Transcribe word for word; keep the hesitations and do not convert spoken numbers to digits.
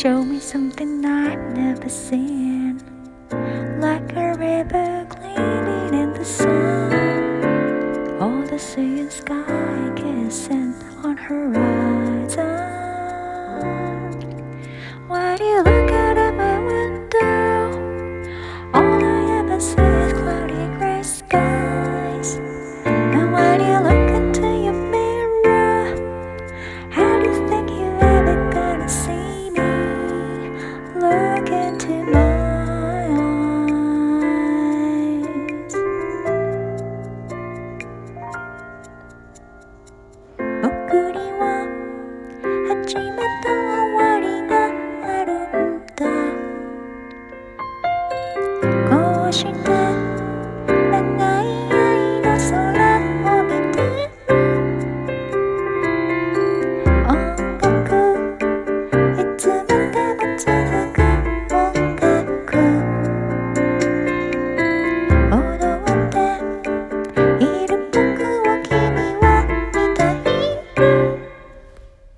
Show me something I've never seen, like a river gleaming in the sun, or the sea and sky kissing on horizon. When you look out of my window, all I ever see is cloudy gray skies. And when you look into your mirror, how do you think you're ever gonna see me? Look into my eyes. 僕には始めと終わりがあるんだ。こうして